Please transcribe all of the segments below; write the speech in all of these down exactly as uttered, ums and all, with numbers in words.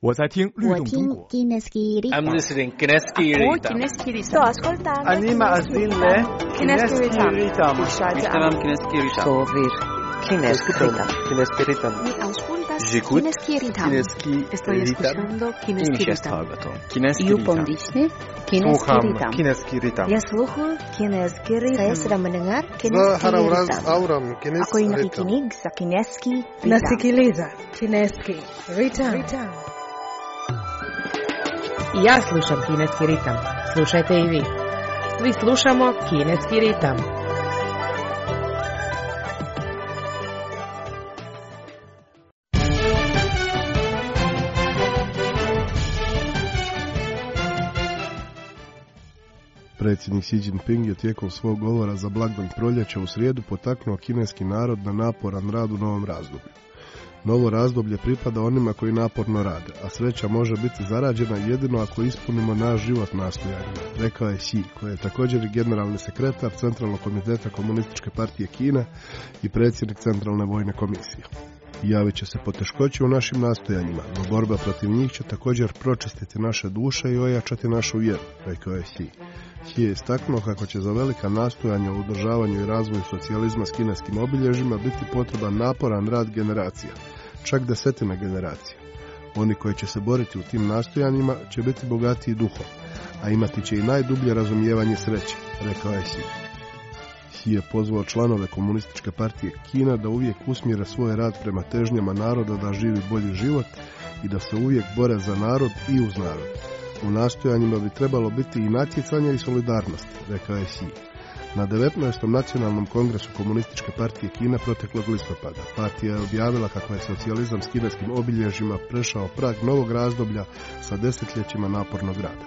我在听律动中国。 I'm listening Kineski Ritam. Sto ascoltando. Anima Azille Kineski Ritam. Ishtaram Kineski Ritam. Sovir Kineski Ritam. Kineski Ritam. Mi auscultas J'écoute Kineski Ritam. Kineski Estoy escuchando Kineski Ritam. Kineski You Ritam. pomnični Kineski Sluham Ritam. Kineski Ritam. Ya sluhu Kineski Ritam. Saya sedang mendengar Kineski Zaharavraz Ritam. auram Kineski Ako Ritam. nakikinig sa Kineski Ritam. Nasikiliza Kineski Ritam. Ja slušam kineski ritam. Slušajte i vi. Svi slušamo kineski ritam. Predsjednik Xi Jinping je tijekom svog govora za blagdan proljeća u srijedu potaknuo kineski narod na naporan rad u novom razdoblju. Novo razdoblje pripada onima koji naporno rade, a sreća može biti zarađena jedino ako ispunimo naš život nastojanjima, rekao je Xi, koji je također i generalni sekretar Centralnog komiteta Komunističke partije Kine i predsjednik Centralne vojne komisije. Javit će se poteškoće u našim nastojanjima, no borba protiv njih će također pročistiti naše duše i ojačati našu vjeru, rekao je Xi. Xi je istaknuo kako će za velika nastojanja u održavanju i razvoju socijalizma s kineskim obilježjima biti potreban naporan rad generacija, čak desetina generacija. Oni koji će se boriti u tim nastojanjima će biti bogatiji duhom, a imati će i najdublje razumijevanje sreće, rekao je Xi. Xi je pozvao članove Komunističke partije Kina da uvijek usmjere svoj rad prema težnjama naroda da živi bolji život i da se uvijek bore za narod i uz narod. U nastojanjima bi trebalo biti i natjecanje i solidarnost, rekao je Xi. Na devetnaestom nacionalnom kongresu Komunističke partije Kine proteklog listopada partija je objavila kako je socijalizam s kineskim obilježjima prešao prag novog razdoblja sa desetljećima napornog rada.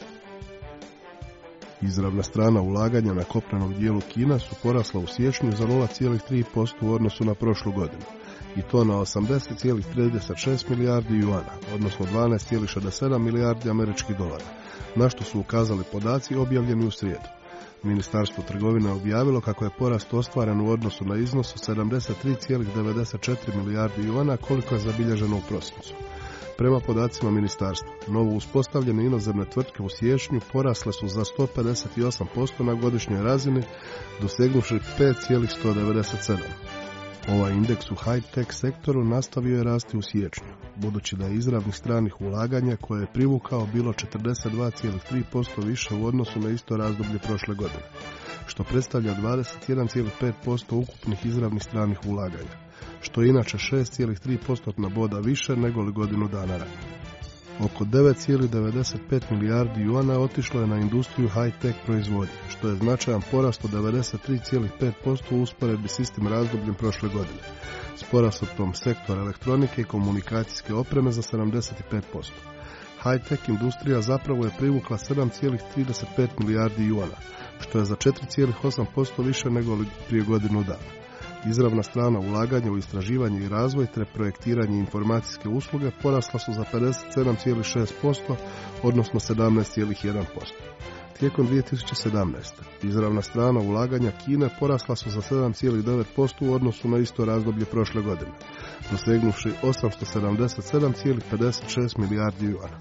Izravna strana ulaganja na kopnenom dijelu Kina su porasla u siječnju za nula zarez tri posto u odnosu na prošlu godinu, i to na osamdeset zarez trideset šest milijardi juana, odnosno dvanaest zarez šezdeset sedam milijardi američkih dolara, na što su ukazali podaci objavljeni u srijedu. Ministarstvo trgovine objavilo kako je porast ostvaren u odnosu na iznos od sedamdeset tri zarez devedeset četiri milijardi juana koliko je zabilježeno u prosincu. Prema podacima ministarstva, novo uspostavljene inozemne tvrtke u siječnju porasle su za sto pedeset osam posto na godišnjoj razini, dosegnuvši pet zarez sto devedeset sedam. Ovaj indeks u high-tech sektoru nastavio je rasti u siječnju, budući da je izravnih stranih ulaganja koje je privukao bilo četrdeset dva zarez tri posto više u odnosu na isto razdoblje prošle godine, što predstavlja dvadeset jedan zarez pet posto ukupnih izravnih stranih ulaganja, što je inače šest zarez tri posto boda više nego li godinu dana ranije. Oko devet zarez devedeset pet milijardi juana otišlo je na industriju high-tech proizvodnje, što je značajan porast od devedeset tri zarez pet posto u usporedbi s istim razdobljem prošle godine, s porastom sektora elektronike i komunikacijske opreme za sedamdeset pet posto. High-tech industrija zapravo je privukla sedam zarez trideset pet milijardi juana, što je za četiri zarez osam posto više nego li prije godinu dana. Izravna strana ulaganja u istraživanje i razvoj te projektiranje informacijske usluge porasla su za pedeset sedam zarez šest posto, odnosno sedamnaest zarez jedan posto. Tijekom dvije tisuće sedamnaeste. izravna strana ulaganja Kine porasla su za sedam zarez devet posto u odnosu na isto razdoblje prošle godine, dosegnuvši osamsto sedamdeset sedam zarez pedeset šest milijardi juana.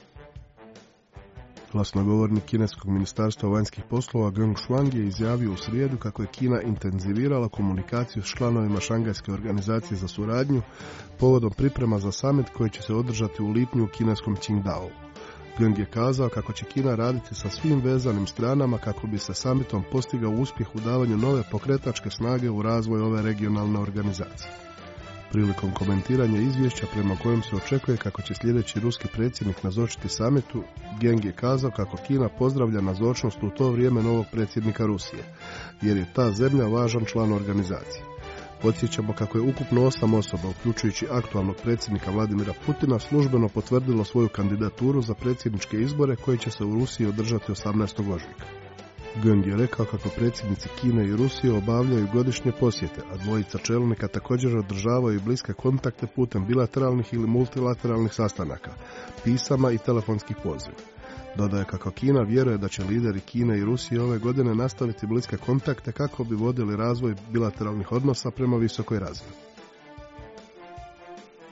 Glasnogovornik kineskog ministarstva vanjskih poslova Geng Shuang je izjavio u srijedu kako je Kina intenzivirala komunikaciju s članovima Šangajske organizacije za suradnju povodom priprema za summit koji će se održati u lipnju u kineskom Qingdao. Geng je kazao kako će Kina raditi sa svim vezanim stranama kako bi se summitom postigao uspjeh u davanju nove pokretačke snage u razvoj ove regionalne organizacije. Prilikom komentiranja izvješća prema kojem se očekuje kako će sljedeći ruski predsjednik nazočiti samitu, Geng je kazao kako Kina pozdravlja nazočnost u to vrijeme novog predsjednika Rusije, jer je ta zemlja važan član organizacije. Podsjećamo kako je ukupno osam osoba, uključujući aktualnog predsjednika Vladimira Putina, službeno potvrdilo svoju kandidaturu za predsjedničke izbore koji će se u Rusiji održati osamnaestog ožujka. Geng je rekao kako predsjednici Kine i Rusije obavljaju godišnje posjete, a dvojica čelnika također održavaju bliske kontakte putem bilateralnih ili multilateralnih sastanaka, pisama i telefonskih poziva. Dodaje kako Kina vjeruje da će lideri Kine i Rusije ove godine nastaviti bliske kontakte kako bi vodili razvoj bilateralnih odnosa prema visokoj razini.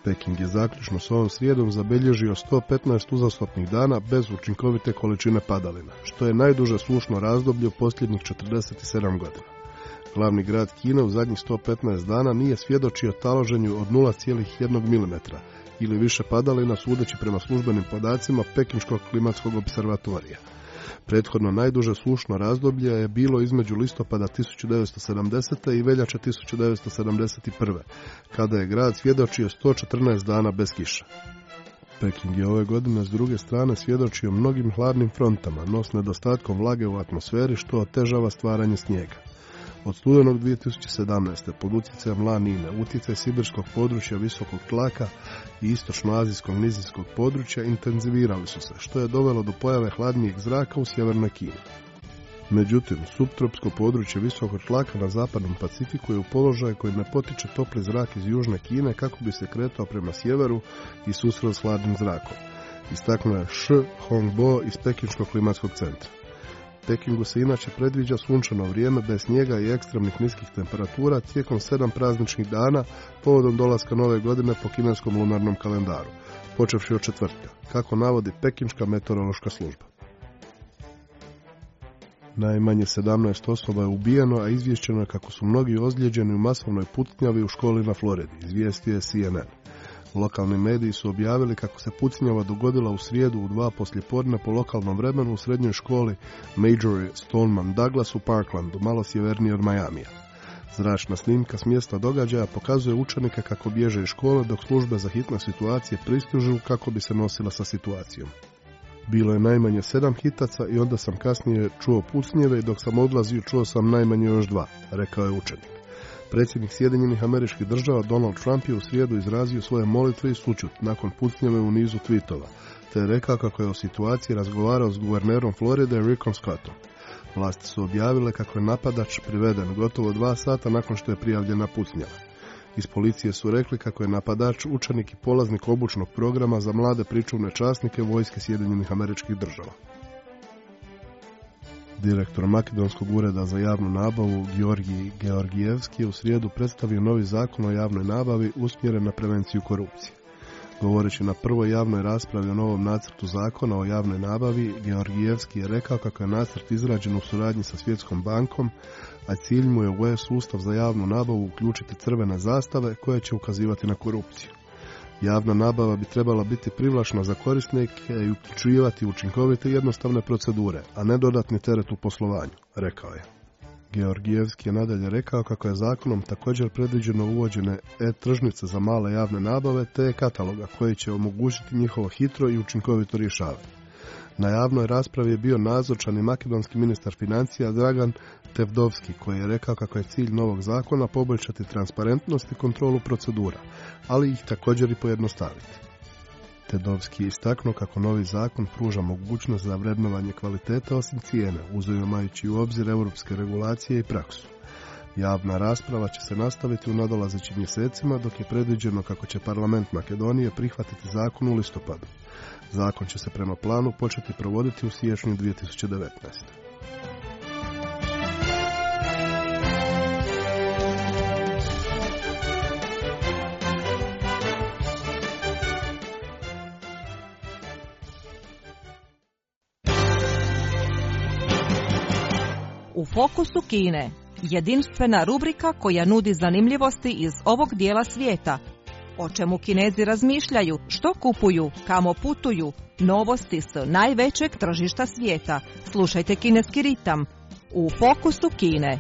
Peking je zaključno s ovom srijedom zabilježio sto petnaest uzastopnih dana bez učinkovite količine padalina, što je najduže sušno razdoblje u posljednjih četrdeset sedam godina. Glavni grad Kine u zadnjih sto petnaest dana nije svjedočio taloženju od nula zarez jedan milimetra ili više padalina sudeći prema službenim podacima Pekinškog klimatskog observatorija. Prethodno najduže sušno razdoblje je bilo između listopada tisuću devetsto sedamdesete i veljače tisuću devetsto sedamdeset prve. kada je grad svjedočio sto četrnaest dana bez kiša. Peking je ove godine s druge strane svjedočio mnogim hladnim frontama, no s nedostatkom vlage u atmosferi što otežava stvaranje snijega. Od studenog dvije tisuće sedamnaeste. pod utjecajem La Nine, utjecaj sibirskog područja visokog tlaka i istočno-azijskog nizinskog područja intenzivirali su se, što je dovelo do pojave hladnijeg zraka u sjevernoj Kini. Međutim, suptropsko područje visokog tlaka na zapadnom Pacifiku je u položaju koji ne potiče topli zrak iz južne Kine kako bi se kretao prema sjeveru i susreo s hladnim zrakom. Istaknuo je Shi Hongbo iz Pekinškog klimatskog centra. Pekingu se inače predviđa sunčano vrijeme bez snijega i ekstremnih niskih temperatura tijekom sedam prazničnih dana povodom dolaska nove godine po kineskom lunarnom kalendaru, počevši od četvrtka, kako navodi Pekinška meteorološka služba. Najmanje sedamnaest osoba je ubijeno, a izvješćeno je kako su mnogi ozlijeđeni u masovnoj pucnjavi u školi na Floridi, izvijestio je C N N. Lokalni mediji su objavili kako se pucnjava dogodila u srijedu u dva poslijepodne po lokalnom vremenu u srednjoj školi Major Stoneman Douglas u Parklandu, malo sjevernije od Majamija. Zračna snimka s mjesta događaja pokazuje učenike kako bježe iz škole dok službe za hitne situacije pristižu kako bi se nosila sa situacijom. Bilo je najmanje sedam hitaca i onda sam kasnije čuo pucnjeve i dok sam odlazio čuo sam najmanje još dva, rekao je učenik. Predsjednik Sjedinjenih Američkih Država Donald Trump je u srijedu izrazio svoje molitve i sućut nakon pucnjave u nizu tweetova, te je rekao kako je o situaciji razgovarao s guvernerom Floride Rickom Scottom. Vlasti su objavile kako je napadač priveden gotovo dva sata nakon što je prijavljena pucnjava. Iz policije su rekli kako je napadač učenik i polaznik obučnog programa za mlade pričuvne časnike vojske Sjedinjenih Američkih Država. Direktor Makedonskog ureda za javnu nabavu Georgij Georgijevski je u srijedu predstavio novi zakon o javnoj nabavi usmjeren na prevenciju korupcije. Govoreći na prvoj javnoj raspravi o novom nacrtu zakona o javnoj nabavi, Georgijevski je rekao kako je nacrt izrađen u suradnji sa Svjetskom bankom, a cilj mu je u e-sustav za javnu nabavu uključiti crvene zastave koje će ukazivati na korupciju. Javna nabava bi trebala biti privlačna za korisnike i uključivati učinkovite i jednostavne procedure, a ne dodatni teret u poslovanju, rekao je. Georgijevski je nadalje rekao kako je zakonom također predviđeno uvođene e-tržnice za male javne nabave te e-kataloga koji će omogućiti njihovo hitro i učinkovito rješavanje. Na javnoj raspravi je bio nazočan i makedonski ministar financija Dragan Tevdovski, koji je rekao kako je cilj novog zakona poboljšati transparentnost i kontrolu procedura, ali ih također i pojednostaviti. Tevdovski je istaknuo kako novi zakon pruža mogućnost za vrednovanje kvalitete osim cijene, uzimajući u obzir europske regulacije i praksu. Javna rasprava će se nastaviti u nadolazećim mjesecima, dok je predviđeno kako će parlament Makedonije prihvatiti zakon u listopadu. Zakon će se prema planu početi provoditi u siječnju dvije tisuće devetnaeste. U fokusu Kine, jedinstvena rubrika koja nudi zanimljivosti iz ovog dijela svijeta. O čemu Kinezi razmišljaju, što kupuju, kamo putuju, novosti s najvećeg tržišta svijeta. Slušajte Kineski ritam u fokusu Kine.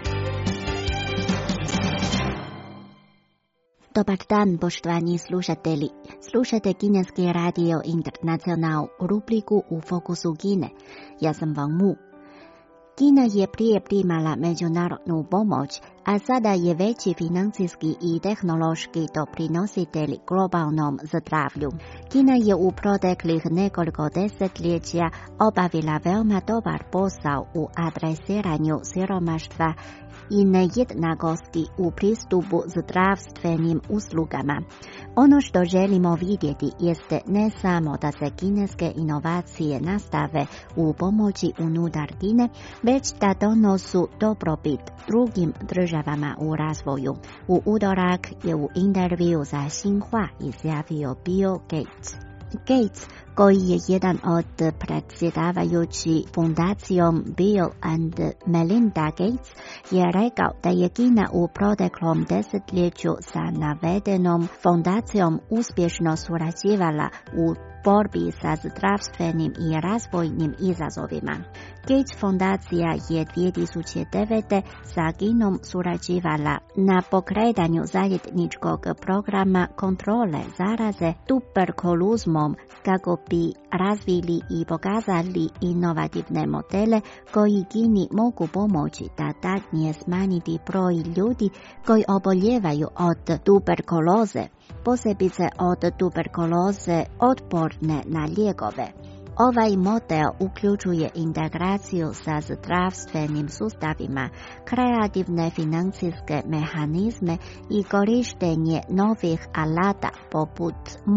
Dobar dan, poštovani slušatelji. Slušajte Kineski radio internacional u rubriku u fokusu Kine. Ja sam Wang Mu. Kina je prije primala međunarodnu pomoć, a sada je veći financijski i tehnološki doprinositelj globalnom zdravlju. Kina je u proteklih nekoliko desetljeća obavila veoma dobar posao u adresiranju siromaštva i nejednakosti u pristupu zdravstvenim uslugama. Ono što želimo vidjeti jeste ne samo da se kineske inovacije nastave u pomoći unutar Kine, već da donosu dobrobit drugim državama državama u razvoju. U utorak je u intervju za Xinhua izjavio Bill Gates. Gates, koji je jedan od predsjedavajući fundacijom Bill and Melinda Gates, je rekao da je Kina u proteklom desetljeću sa navedenom fundacijom uspješno surađivala u borbi sa zdravstvenim i razvojnim izazovima. Gates fondacija je dvije tisuće devete sa Kinom surađivala na pokretanju zajedničkog programa kontrole zaraze tuberkulozom kako bi razvili i pokazali inovativne modele koji Kini mogu pomoći da daljnje smanjiti broj ljudi koji oboljevaju od tuberkuloze, posebice od tuberkuloze otporne na lijekove. Ovaj model uključuje integraciju sa zdravstvenim sustavima, kreativne financijske mehanizme i korištenje novih alata poput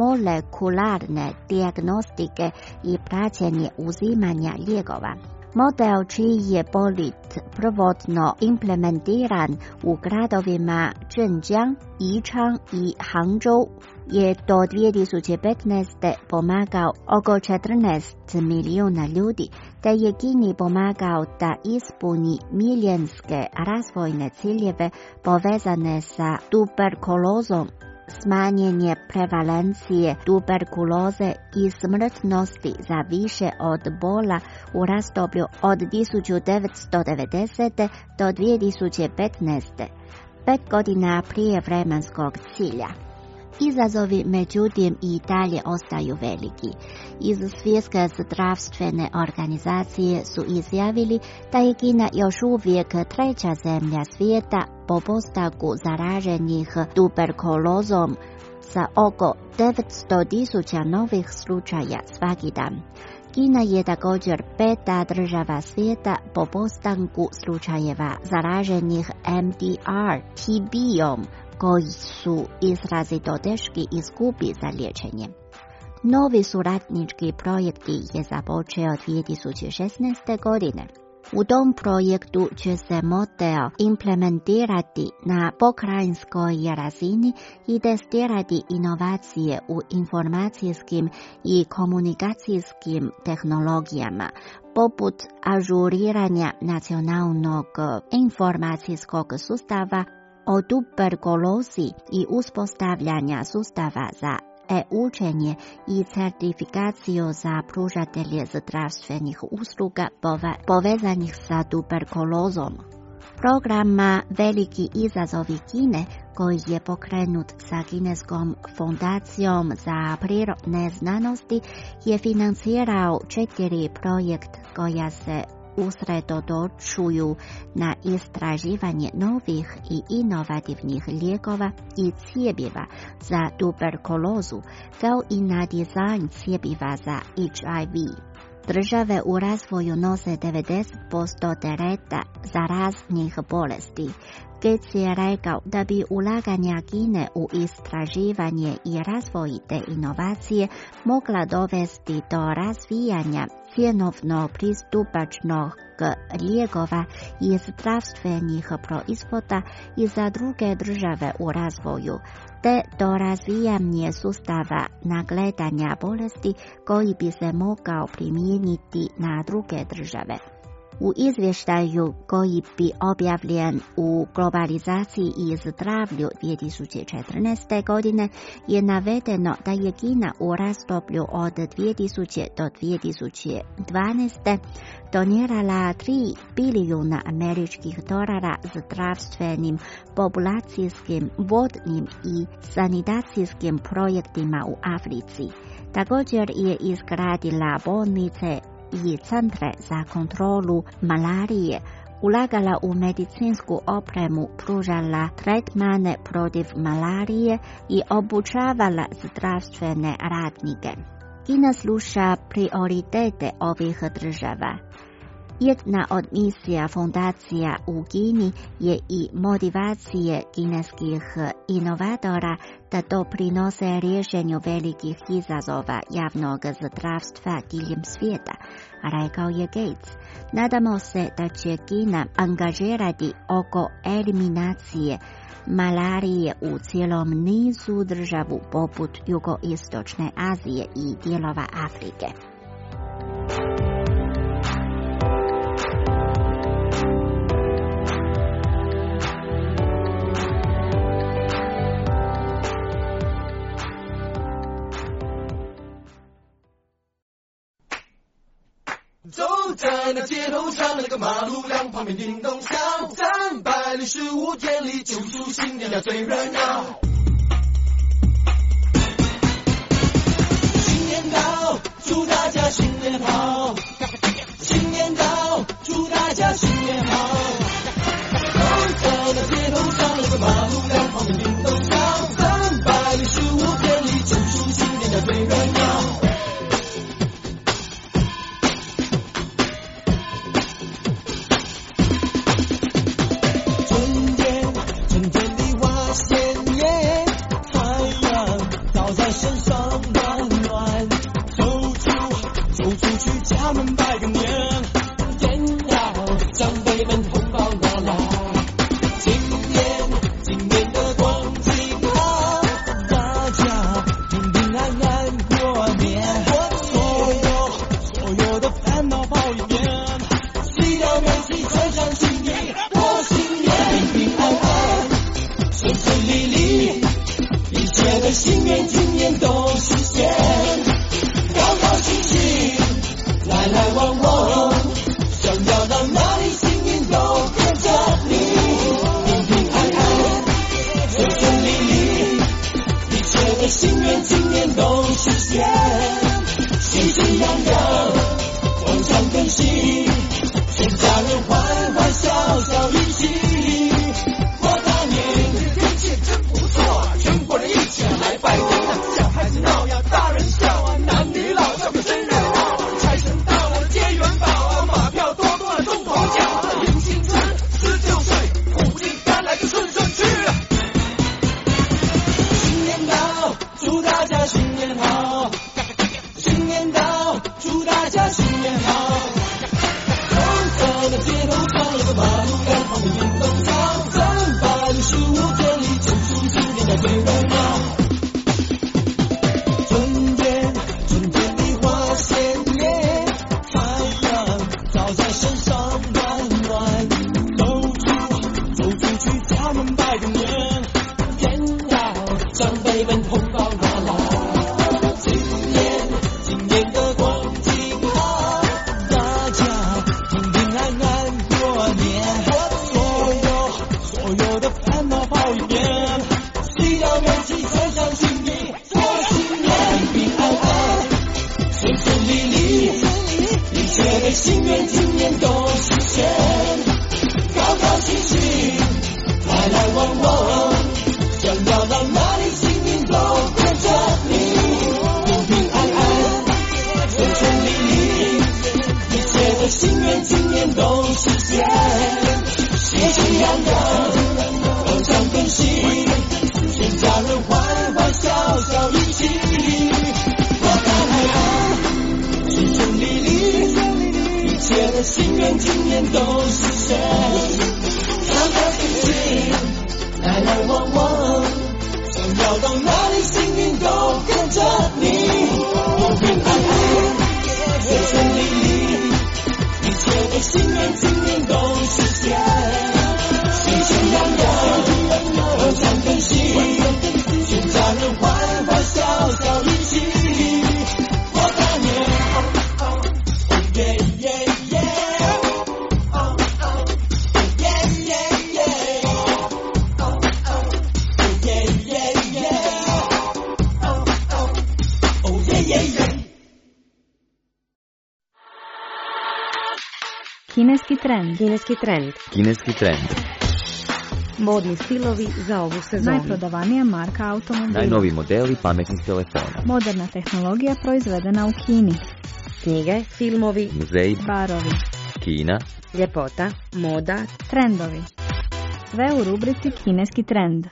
molekularne dijagnostike i praćenje uzimanja lijekova. Model čiji je polit prvotno implementiran u gradovima Zhenjiang, Yichang i Hangzhou je do dvije tisuće petnaeste pomagao oko četrnaest milijuna ljudi, te je Kini pomagao da ispuni milenijske razvojne ciljeve povezane sa tuberkulozom, smanjenje prevalencije tuberkuloze i smrtnosti za više od pola u razdoblju od tisuću devetsto devedesete do dvije tisuće petnaeste, pet godina prije vremenskog cilja. Izazovi međutim i dalje ostaju veliki. Iz Svjetske zdravstvene organizacije su izjavili da je Kina još uvijek treća zemlja svijeta po postoku zaraženih tuberkulozom sa oko devetsto tisuća novih slučaja svaki dan. Kina je također peta država svijeta po postanku slučajeva zaraženih M D R T B-om, koji su izrazito teški i skupi za liječenje. Novi suradnički projekti je započeo dvije tisuće šesnaeste. godine. U tom projektu će se model implementirati na pokrajinskoj razini i testirati inovacije u informacijskim i komunikacijskim tehnologijama, poput ažuriranja nacionalnog informacijskog sustava o tuberkulozi i uspostavljanja sustava za e-učenje i certifikaciju za pružatelje zdravstvenih usluga povezanih sa tuberkulozom. Programa Veliki izazovi Kine, koji je pokrenut sa Kineskom fondacijom za prirodne znanosti, je financirao četiri projekt koja se usredotočuju na istraživanje novih i inovativnih lijekova i cjepiva za tuberkulozu, kao i na dizajn cjepiva za H I V. Države u razvoju nose devedeset posto tereta zaraznih bolesti. Gates je rekao da bi ulaganja Kine u istraživanje i razvoj te inovacije mogla dovesti do razvijanja cjenovno pristupačnog lijekova i zdravstvenih proizvoda i za druge države u razvoju, te do razvijanja sustava nagledanja bolesti koji bi se mogao primijeniti na druge države. U izvještaju koji bi objavljen u globalizaciji i zdravlju dvije tisuće četrnaeste. godine je navedeno da je Kina u razdoblju od dvije tisuće do dvije tisuće dvanaeste. donirala tri bilijuna američkih dolara zdravstvenim, populacijskim, vodnim i sanitacijskim projektima u Africi. Također je izgradila bolnice i centre za kontrolu malarije, ulagala u medicinsku opremu, pružala tretmane protiv malarije i obučavala zdravstvene radnike. Kina sluša prioritete ovih država. Jedna od misija fondacija u Kini je i motivacije kineskih inovatora da doprinose rješenju velikih izazova javnog zdravstva diljem svijeta, rekao je Gates. Nadamo se da će Kina angažirati oko eliminacije malarije u cijelom nizu državu poput jugoistočne Azije i dijelova Afrike. 走在那街头上，那个马路两旁边叮咚响，三百六十五天里，救赎新年呀最热闹。新年到，祝大家新年好！新年到，祝大家新年好！走在那街头上，那个马路两旁边叮咚响，三百六十五天里，救赎新年呀最热闹。心愿今年都实现，高高兴兴，来来往往，想要到哪里幸运都跟着你，平平安安，顺顺利利，一切的心愿今年都实现，喜气洋洋，欢畅更新，全家人欢欢笑笑一起。拜年啊，小孩子闹呀，大人笑啊，男女老少可真热闹。财神到了，接元宝啊，马票多多了，中头奖啊，迎新春，十九岁，虎进赶来就顺顺去啊。新年到，祝大家新年好！新年到，祝大家新年好！走在那街头上，那个马路两旁边叮咚响，三百六十五天里，救赎新年的最热闹。心愿今年都实现，高高兴兴，来来往往，想要到哪里幸运都跟着你，平平安安，顺顺利利，一切的心愿今年都实现，喜气洋洋，欢畅更新，全家人欢欢笑笑一起，我看顺顺利利，一切的心愿今年都实现，高高兴兴，来来往往，想要到哪里幸运都跟着你，平平安安，顺顺利利，一切的心愿今年都实现，喜气洋洋，欢畅更新，全家人欢欢笑笑一起，过大年。Yeah, yeah, yeah. Oh, oh. Yeah, yeah, yeah. Oh, oh. Yeah, yeah, yeah. Oh, oh. Oh, yeah, yeah, yeah. Kineski trend. Kineski trend. Kineski trend. Modni stilovi za ovu sezonu. Najprodavanija marka automobila. Najnoviji modeli pametnih telefona. Moderna tehnologija proizvedena u Kini. Knjige, filmovi, muzeji, barovi, Kina, ljepota, moda, trendovi. Sve u rubrici Kineski trend.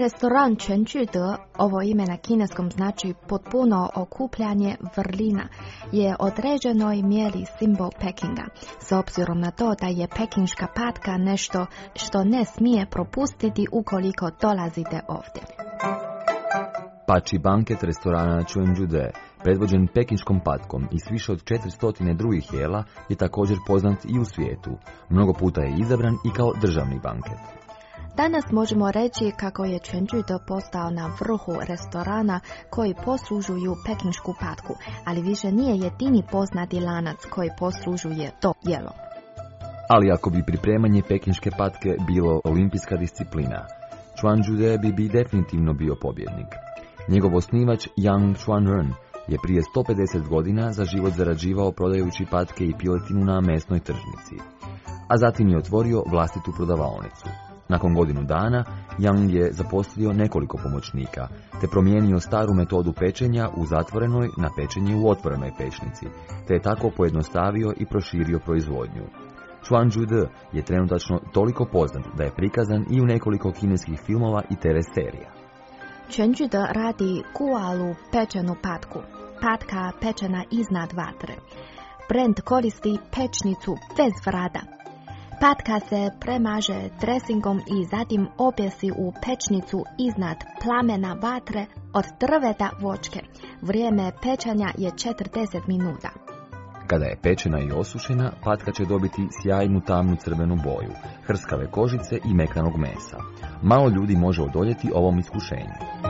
Restoran Čenđude, ovo ime na kineskom znači potpuno okupljanje vrlina, je određenoj mjeri simbol Pekinga, s obzirom na to da je pekinška patka nešto što ne smije propustiti ukoliko dolazite ovdje. Pači banket restorana Čenđude, predvođen pekinškom patkom i s više od četiristo drugih jela, je također poznat i u svijetu. Mnogo puta je izabran i kao državni banket. Danas možemo reći kako je Čenđude postao na vrhu restorana koji poslužuju pekinšku patku, ali više nije jedini poznati lanac koji poslužuje to jelo. Ali ako bi pripremanje pekinške patke bilo olimpijska disciplina, Čenđude bi, bi definitivno bio pobjednik. Njegov osnivač Yang Chuanren je prije sto pedeset godina za život zarađivao prodajući patke i piletinu na mesnoj tržnici, a zatim je otvorio vlastitu prodavaonicu. Nakon godinu dana, Yang je zaposlio nekoliko pomoćnika, te promijenio staru metodu pečenja u zatvorenoj na pečenje u otvorenoj pečnici, te je tako pojednostavio i proširio proizvodnju. Čenđude je trenutačno toliko poznat da je prikazan i u nekoliko kineskih filmova i te ve serija. Čenđude radi gualu pečenu patku, patka pečena iznad vatre. Brand koristi pečnicu bez vrata. Patka se premaže dresingom i zatim objesi u pečnicu iznad plamena vatre od drveta voćke. Vrijeme pečanja je četrdeset minuta. Kada je pečena i osušena, patka će dobiti sjajnu tamnu crvenu boju, hrskave kožice i mekanog mesa. Malo ljudi može odoljeti ovom iskušenju.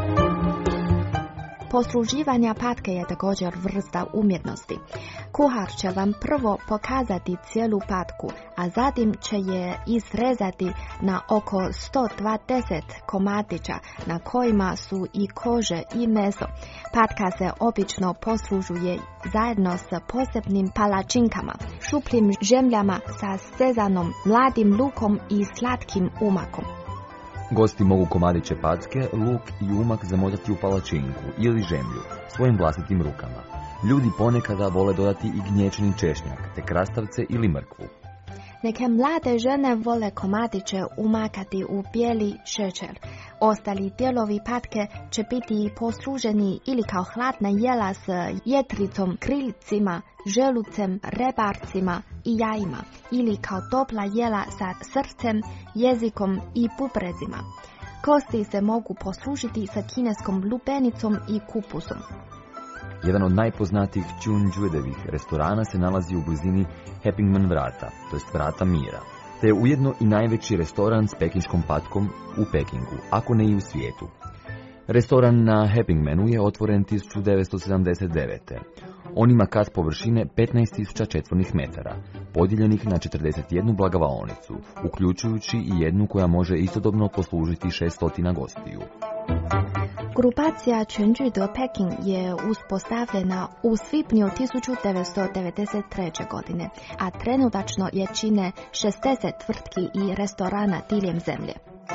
Posluživanja patke je također vrsta umjetnosti. Kuhar će vam prvo pokazati cijelu patku, a zatim će je izrezati na oko sto dvadeset komadića na kojima su i kože i meso. Patka se obično poslužuje zajedno s posebnim palačinkama, šupljim žemljama sa sezanom, mladim lukom i slatkim umakom. Gosti mogu komadiće patke, luk i umak zamotati u palačinku ili žemlju svojim vlastitim rukama. Ljudi ponekada vole dodati i gnječeni češnjak, te krastavce ili mrkvu. Neke mlade žene vole komadiće umakati u bijeli šećer. Ostali dijelovi patke će biti posluženi ili kao hladna jela s jetricom, krilcima, želucem, rebarcima i jajima, ili kao topla jela sa srcem, jezikom i bubrezima. Kosti se mogu poslužiti sa kineskom lubenicom i kupusom. Jedan od najpoznatijih Čenđudevih restorana se nalazi u blizini Hepingman vrata, to jest vrata mira, te je ujedno i najveći restoran s pekinškom patkom u Pekingu, ako ne i u svijetu. Restoran na Hepingmanu je otvoren tisuću devetsto sedamdeset devete. On ima kat površine petnaest tisuća četvornih metara, podijeljenih na četrdeset jednu blagavaonicu, uključujući i jednu koja može istodobno poslužiti šesto gostiju. Grupacija Čenđude Peking je uspostavljena u svibnju tisuću devetsto devedeset treće. godine, a trenutačno je čine šezdeset tvrtki i restorana diljem zemlje.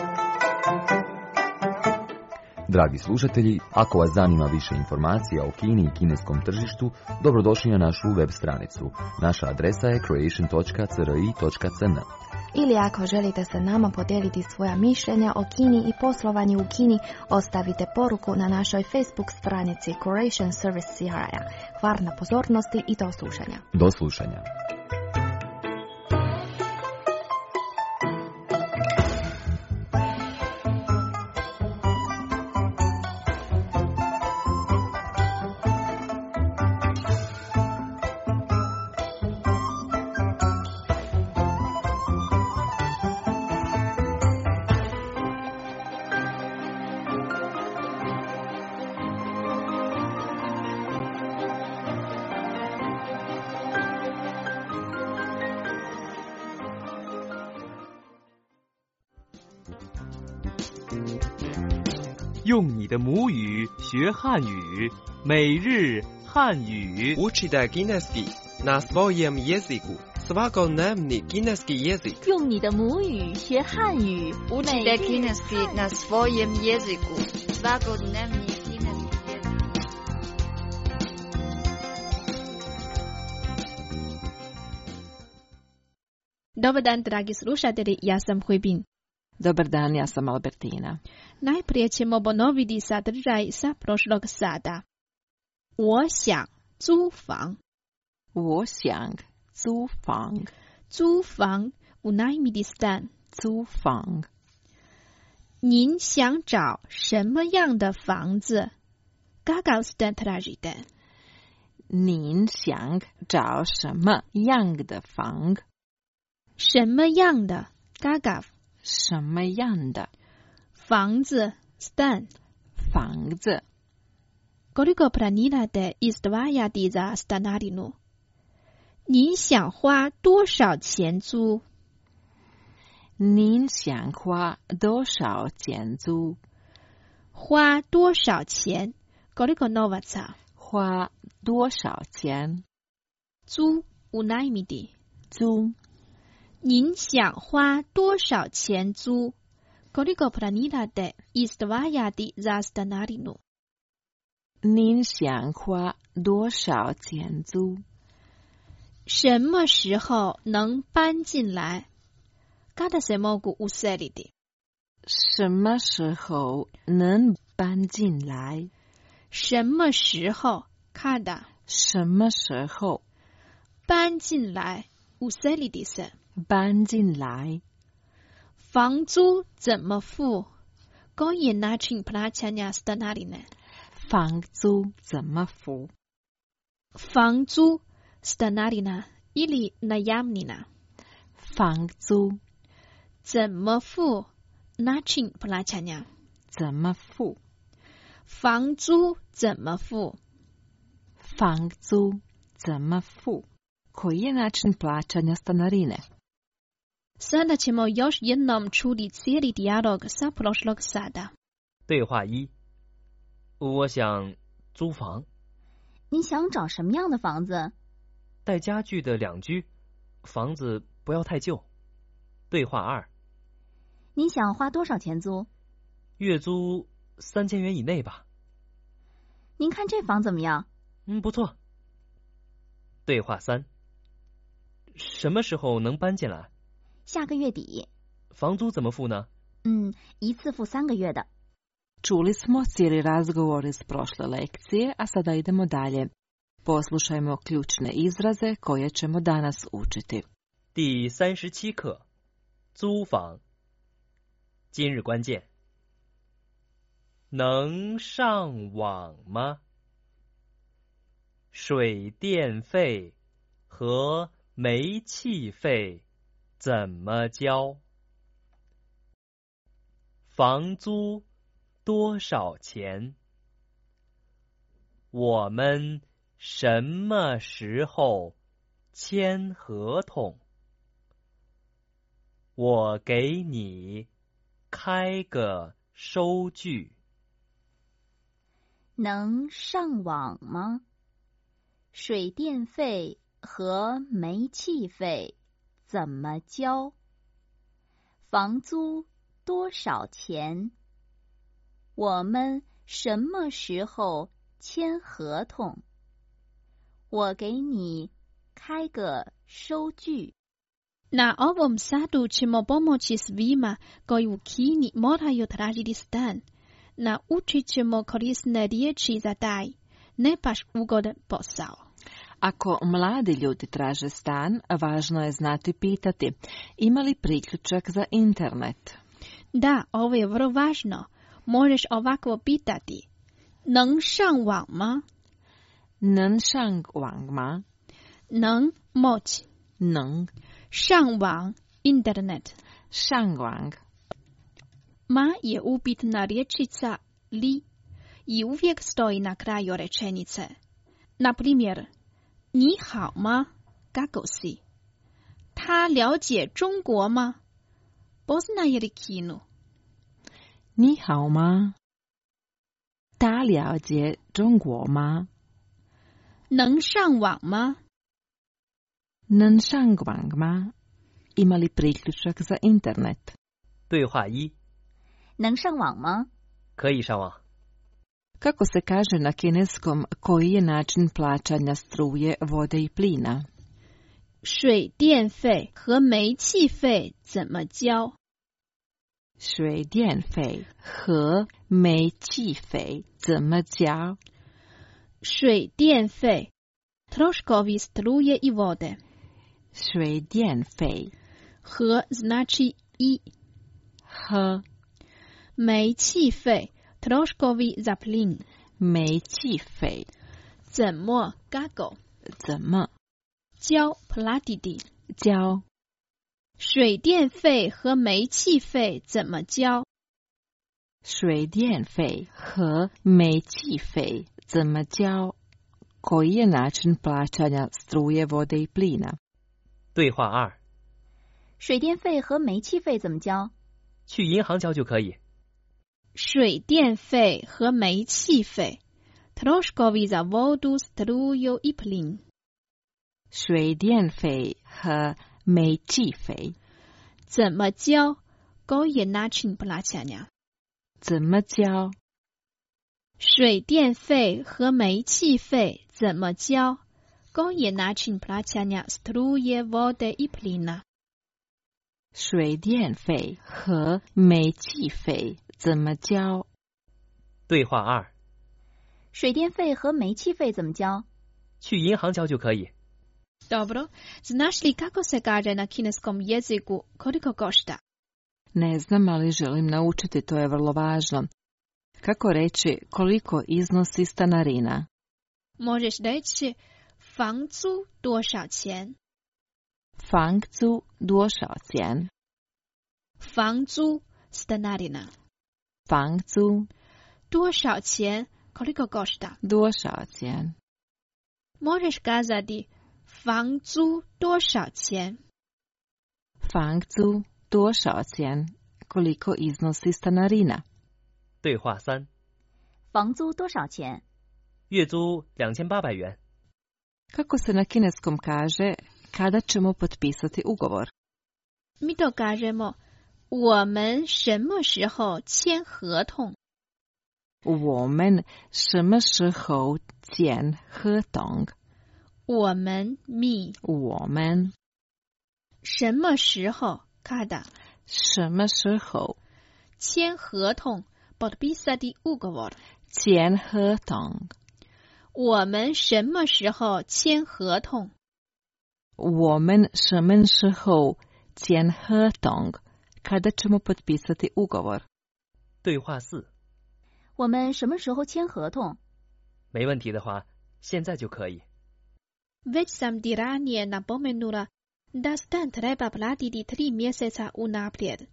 Dragi slušatelji, ako vas zanima više informacija o Kini i kineskom tržištu, dobrodošli na našu web stranicu. Naša adresa je croatian dot c r i dot c n. Ili ako želite se nama podijeliti svoja mišljenja o Kini i poslovanju u Kini, ostavite poruku na našoj Facebook stranici Croatian Service C R I. Hvala na pozornosti i do slušanja. Do slušanja. 用你的母语学汉语，每日汉语。 Učite kineski na svojem jeziku. Svakodnevni kineski jezik. 用你的母语学汉语。 Učite kineski na svojem jeziku. Svakodnevni kineski jezik. Dobar dan, dragi slušatelji, ja sam Hui Bin. Dobar dan, ja sam Albertina. Najprije ćemo ponoviti sadržaj sa prošlog sada. 我想租房。 我想租房。 租房 unajmiti stan。 租房。 您想找什么样的房子？ Kakav stan tražite？ 您想找什么样的房？ 什么样的 Kakav？ 什么样的房子 stan？ 房子。 Koliko planirate izdvajati za stanarinu？ 您想花多少钱租？ 您想花多少钱租？ 花多少钱 Koliko novaca？ 花多少钱？ 租 unajmiti。 租。 您想花多少钱租 Koliko planirate izdvajati za stanarinu？ 您想花多少钱租？ 什么时候能搬进来？ Kada se mogu useliti？ 什么时候能搬进来？ 什么时候 Kada？ 什么时候搬进来 useliti se？ 搬进来。 房租怎么付？ Koji je način plaćanja stanarine？ 房租怎么付？ 房租 stanarina ili najamnina。 房租。 怎么付 način plaćanja？ 怎么付？ 房租怎么付？ 房租怎么付？ Koji je način plaćanja stanarine？ Sada ćemo još jednom čuti cijeli dijalog sa prošlog sada。 对话一：我想租房。 你想找什么样的房子？ 带家具的两居，房子不要太旧。对话二： 你想花多少钱租？ 月租三千元以内吧。 您看这房怎么样？ 嗯，不错。对话三：什么时候能搬进来？ 下个月底。 房租怎么付呢？ 嗯，一次付三个月的。 Čuli smo cijeli razgovor iz prošle lekcije, a sada idemo dalje. Poslušajmo ključne izraze koje ćemo danas učiti. 第三十七课，租房。今日关键：能上网吗？水电费和煤气费怎么交？房租多少钱？我们什么时候签合同？我给你开个收据。 能上网吗？水电费和煤气费怎么交？房租多少钱？我们什么时候签合同？我给你开个收据。 Na ovom satu ćemo pomoći svima koji u Kini moraju tražiti stan. Naučit ćemo korisne riječi za taj, ne baš ugodan posao. Ako mladi ljudi traže stan, važno je znati pitati ima li priključak za internet. Da, ovo je vrlo važno. Možeš ovako pitati. 能上网吗？ 能上网吗？ 能 moć 能上网 internet 上网 ma je upitna rječica li i uvijek stoji na kraju rečenice. Na primjer, 你好吗 kako si? 他了解中国吗 poznaje li Kinu? 你好吗？他了解中国吗？ 能上网吗？ 能上网吗？ Ima li priključak za internet? 对话一： 能上网吗？ 可以上网。 Kako se kaže na kineskom koji je način plaćanja struje, vode i plina? 水电费和煤气费怎么交？ 水电费和煤气费怎么交？ 水电费 troškovi struje i vode. 水电费和 znači i 和煤气费 troškovi za plin. 煤气费怎么 kako 怎么交 platiti 交？ 水电费和煤气费怎么交？ 水电费和煤气费怎么交？ Koji je način plaćanja struje, vode i plina? 对话二。 水电费和煤气费怎么交？ 去银行交就可以。 水电费和煤气费 troškovi za vodu, struju i plin. 水电费和煤气费怎么交？ Koji je način plaćanja? 怎么交？ 水电费和煤气费怎么交？ Koji je način plaćanja struje, vode i plina? 水电费和煤气费怎么交？ 对话二。 水电费和煤气费怎么交？ 去银行交就可以。 Dobro, znaš li kako se kaže na kineskom jeziku koliko košta? Ne znam, ali želim naučiti, to je vrlo važno. Kako reći koliko iznosi stanarina? Možeš reći 房租多少钱？ 房租多少钱？ 房租 stanarina。 房租多少钱 koliko košta？ 多少钱？ Možeš kazati 房租多少钱？ 房租多少钱？ koliko iznosi stanarina？ 对话三。 房租多少钱？ 月租两千八百元。 Kako se na kineskom kaže kada ćemo potpisati ugovor? Mi to kažemo 我们什么时候签合同？ 我们什么时候签合同？ 我们 me 我们什么时候 kada 什么时候签合同 potpisati ugovor 签合同？ 我们什么时候签合同？ 我们什么时候签合同？ Kada ćemo potpisati ugovor? 对话四。 我们什么时候签合同？ 没问题的话，现在就可以。 Već sam ti ranije napomenula da stan treba platiti tri mjeseca unaprijed.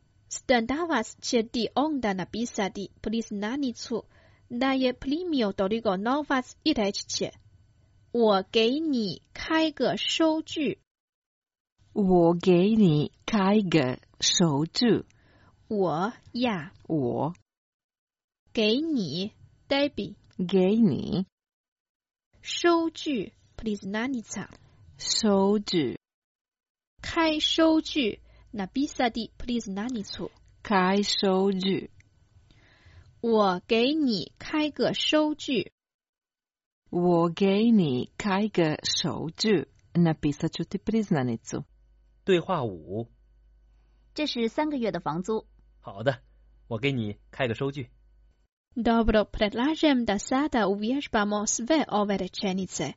Stanovac će ti onda napisati priznanicu da je primio toliko novac i reći će 我给你开个收据。 我给你开个收据。 我呀， 我给你 Debbie 给你收据 priznanica 收据开收据 napisati priznanicu 开收据。 我给你开个收据。 我给你开个收据。Napisat ću ti priznanicu。 对话五。 这是三个月的房租。 好的，我给你开个收据。 Dobro, predlažem da sada uvježbamo sve ove rečenice.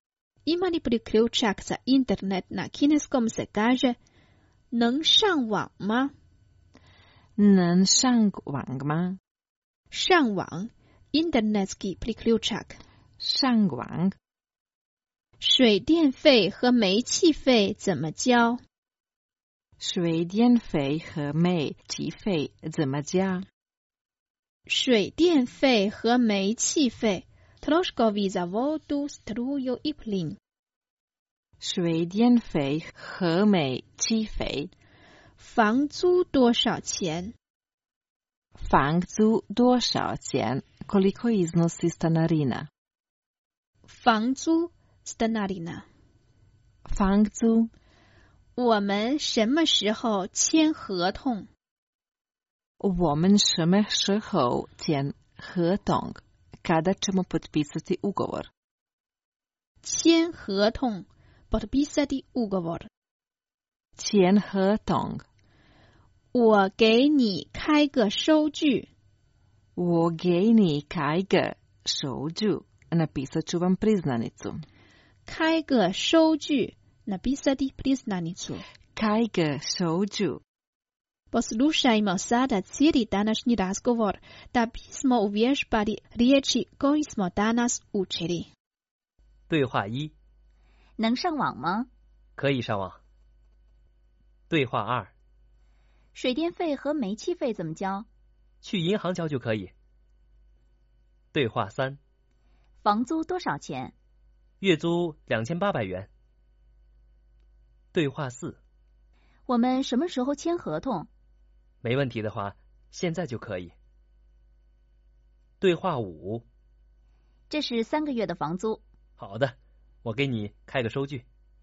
Ima li priključak za internet na kineskom se kaže 能上网吗？ 能上网吗？ 上网 internetski priključak。 上网。 水电费和煤气费怎么交？ 水电费和煤气费怎么交？ 水电费和煤气费 troškovi za vodu, struju i plin。 水电费和煤气费。 房租多少钱？ 房租多少钱？ Koliko iznosi stanarina？ 房租 stanarina。 房租。 我们什么时候签合同？ 我们什么时候签合同？ Kada ćemo potpisati ugovor？ 签合同 potpisati ugovor。 签合同。 我给你开个收据。 我给你开个收据. Napisat ću vam priznanicu. 开个收据. Napisati priznanicu. 开个收据. Poslušajmo sada cijeli današnji razgovor da bismo uvježbali riječi koji smo danas učili. 对话一， 能上网吗？ 可以上网。对话二， 水电费和煤气费怎么交？ 去银行交就可以。对话三， 房租多少钱？ 月租两千八百元。对话四， 我们什么时候签合同？ 没问题的话，现在就可以。对话五， 这是三个月的房租。 好的，我给你开个收据。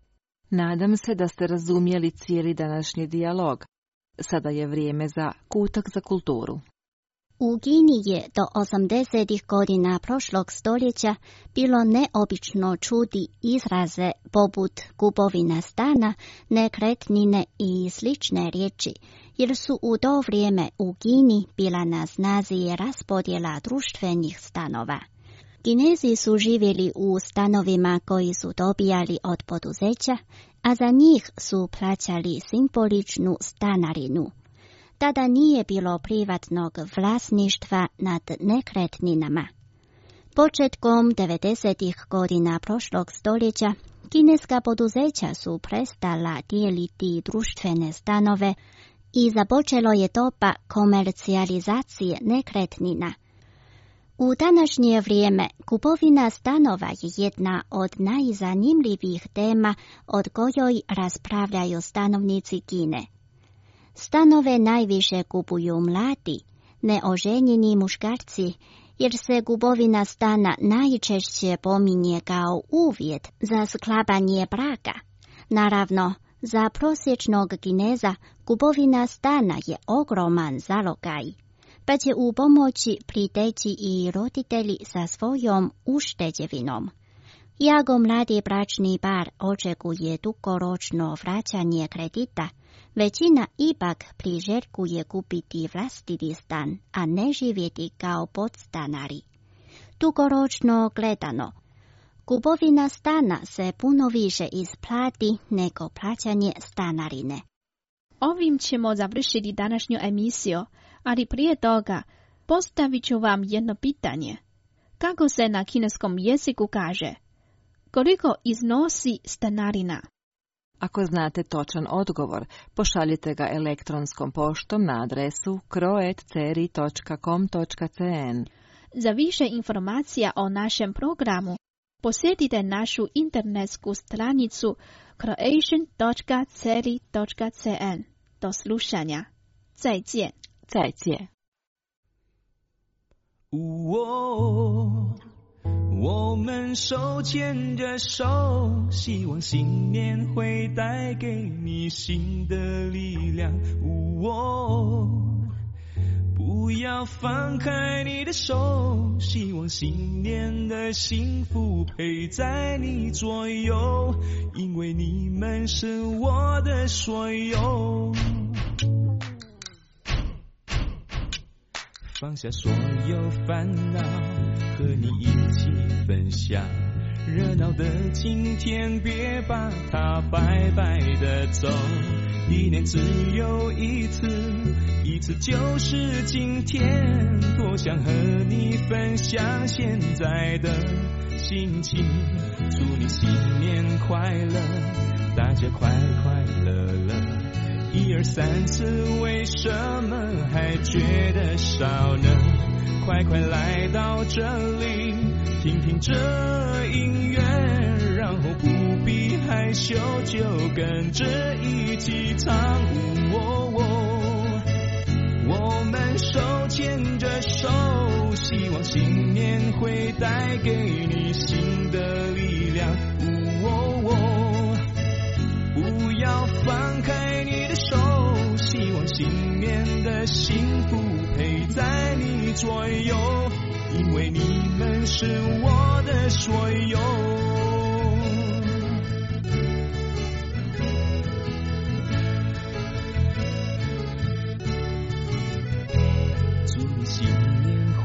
Nadam se da ste razumjeli cijeli današnji dijalog. Sada je vrijeme za kutak za kulturu. U Kini je do osamdesetih godina prošlog stoljeća bilo neobično čuti izraze poput kupovina stana, nekretnine i slične riječi, jer su u to vrijeme u Kini bila na snazi raspodjela društvenih stanova. Kinezi su živjeli u stanovima koji su dobijali od poduzeća, a za njih su plaćali simboličnu stanarinu. Tada nije bilo privatnog vlasništva nad nekretninama. Početkom devedesetih godina prošlog stoljeća kineska poduzeća su prestala dijeliti društvene stanove i započelo je doba komercijalizacije nekretnina. U današnje vrijeme kupovina stanova je jedna od najzanimljivijih tema od kojoj raspravljaju stanovnici Kine. Stanove najviše kupuju mladi, neoženjeni muškarci, jer se kupovina stana najčešće pominje kao uvjet za sklapanje braka. Naravno, za prosječnog Kineza kupovina stana je ogroman zalogaj, pa će u pomoći priteći i roditelji sa svojom ušteđevinom. Iako mladi bračni par očekuje dugoročno vraćanje kredita, većina ipak priželjkuje kupiti vlastiti stan, a ne živjeti kao podstanari. Dugoročno gledano, kupovina stana se puno više isplati nego plaćanje stanarine. Ovim ćemo završiti današnju emisiju, ali prije toga postavit ću vam jedno pitanje. Kako se na kineskom jeziku kaže? Koliko iznosi stanarina? Ako znate točan odgovor, pošaljite ga elektronskom poštom na adresu kroet ceri točka com točka cn. Za više informacija o našem programu, posjetite našu internetsku stranicu croatian točka ceri točka cn. Do slušanja. 再见. 再见. 我们手牵着手，希望新年会带给你新的力量。我不要放开你的手，希望新年的幸福陪在你左右，因为你们是我的所有。放下所有烦恼，和你一起分享热闹的今天，别把它白白的走。一年只有一次，一次就是今天，多想和你分享现在的心情。祝你新年快乐，大家快快乐乐。一二三次，为什么还觉得少呢？快快来到这里，听听这音乐，然后不必害羞，就跟着一起唱。哦哦，我们手牵着手，希望新年会带给你新的力量。哦哦，不要放开你的手，希望新年的幸福陪在你左右，因为你们是我的所有。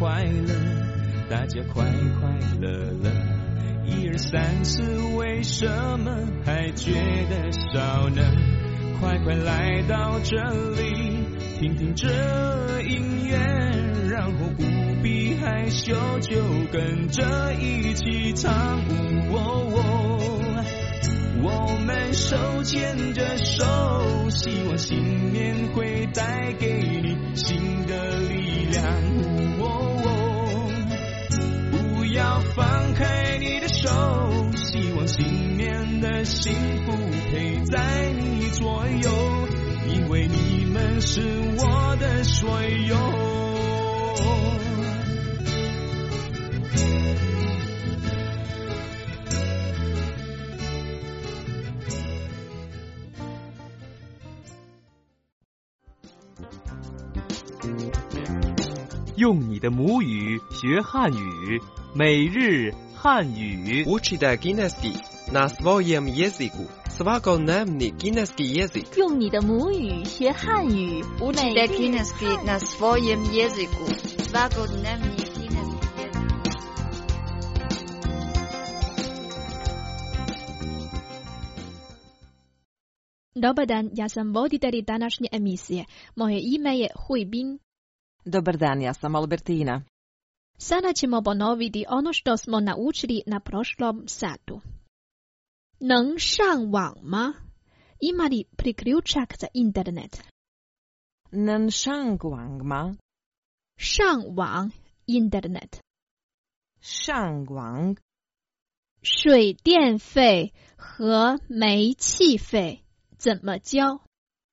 快乐，大家快快乐乐。一二三四，为什么还觉得少呢？快快来到这里，听听这音乐，然后不必害羞，就跟着一起唱。哦哦，我们手牵着手，希望新年会带给你新的力量。哦哦，不要放开你的手，希望新年的幸福陪在你左右，因为你们是我的所有。 用你的母语学汉语，每日汉语。 Учите китайский на своем языку. Svakodnevni китайский язык. 用你的母语学汉语， Учите китайский на своем языку. Svakodnevni китайский язык. Dobar dan, ja sam voditelj današnje emisije. Moje ime je Hui Bin. Dobar dan, ja sam Albertina. Sada ćemo ponoviti ono što smo naučili na prošlom satu. 能上网吗? Ima li priključak za internet? 能上网吗? 上网 internet. 上网。 水电费和煤气费怎么交？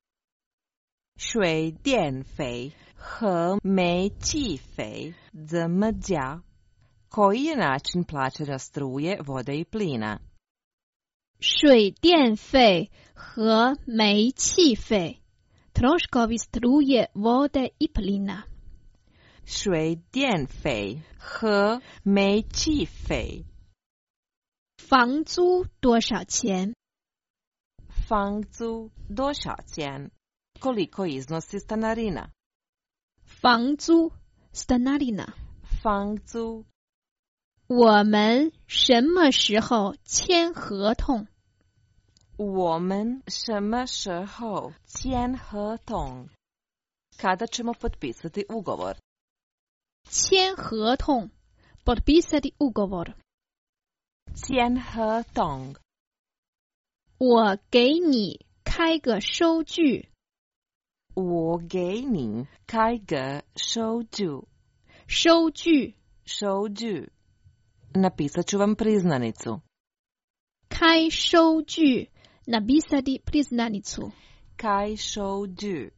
水电费和煤气费怎么交? Koji je način plaćanja struje, vode i plina? 水电费和煤气费 troškovi struje, vode i plina. 水电费和煤气费。 房租多少钱？ 房租多少钱? Koliko iznosi stanarina? 房租 stanarina. 房租。 我们什么时候签合同？ 我们什么时候签合同? Kada ćemo potpisati ugovor? 签合同 potpisati ugovor. 签合同。 我给你开个收据。 我给你开个收据。 收据。 收据。Napisat ću vam priznanicu. 开收据 napisati priznanicu. 开收据。